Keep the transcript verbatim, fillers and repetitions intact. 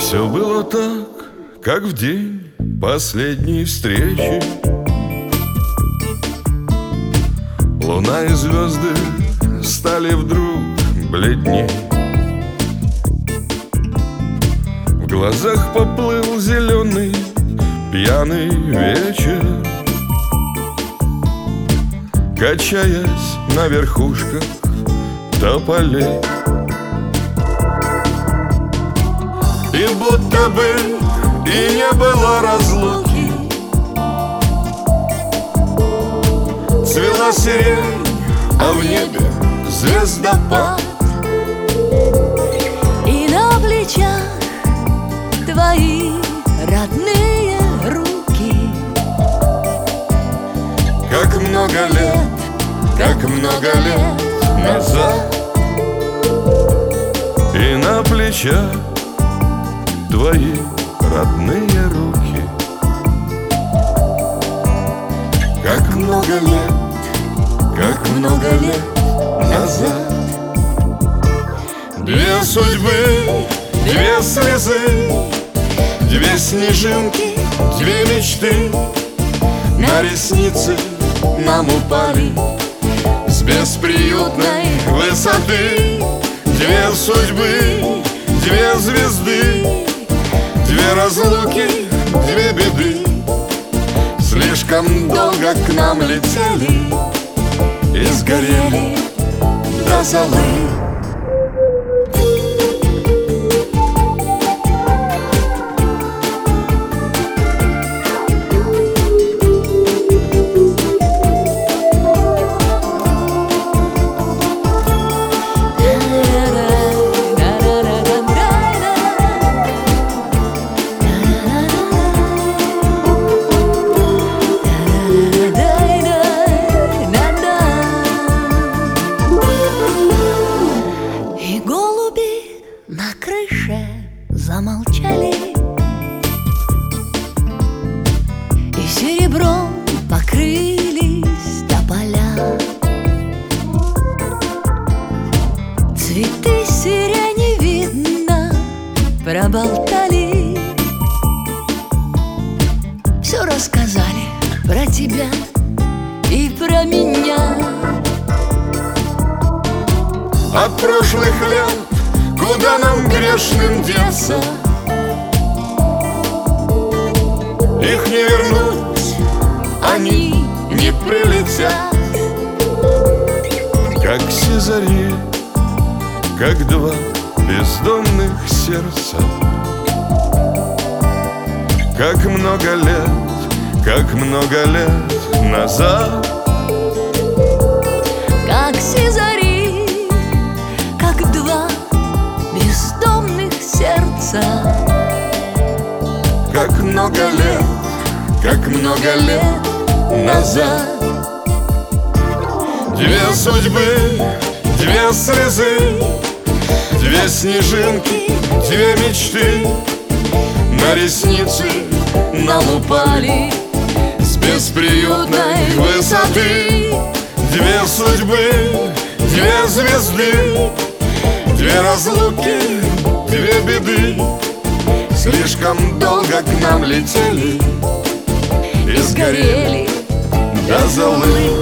Все было так, как в день последней встречи. Луна и звезды стали вдруг бледней. В глазах поплыл зеленый пьяный вечер, качаясь на верхушках тополей. И будто бы и не было разлуки, цвела сирень, а в небе звездопад. И на плечах твои родные руки. Как много лет, как много лет назад. И на плечах твои родные руки. Как много лет, как много лет назад. Две судьбы, две слезы, две снежинки, две мечты на ресницы нам упали с бесприютной высоты. Две судьбы, две звезды, две разлуки, две беды. Слишком долго к нам летели и сгорели до золы. На крыше замолчали, и серебром покрылись тополя. Цветы сирени, видно, проболтали, все рассказали про тебя и про меня. От прошлых лет куда нам грешным деться? Их не вернуть, они не прилетят. Как сизари, как два бездомных сердца. Как много лет, как много лет назад. Как сизари, как два бездомных сердца. Как много лет, как много лет назад. Две судьбы, две слезы, две снежинки, две мечты на ресницы нам упали с бесприютной высоты. Две судьбы, две звезды, две разлуки, две беды. Слишком долго к нам летели и сгорели до золы.